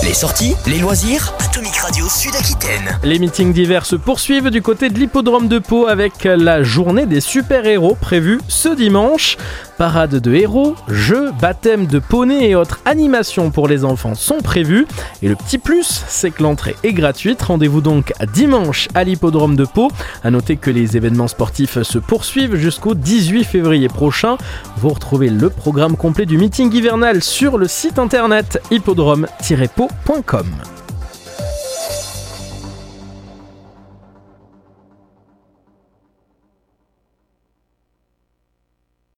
Les sorties, les loisirs, Atomic Radio Sud-Aquitaine. Les meetings d'hiver se poursuivent du côté de l'hippodrome de Pau avec la journée des super-héros prévue ce dimanche. Parade de héros, jeux, baptême de poney et autres animations pour les enfants sont prévues. Et le petit plus, c'est que l'entrée est gratuite. Rendez-vous donc dimanche à l'hippodrome de Pau. À noter que les événements sportifs se poursuivent jusqu'au 18 février prochain. Vous retrouvez le programme complet du meeting hivernal sur le site internet hippodrome-pau.com.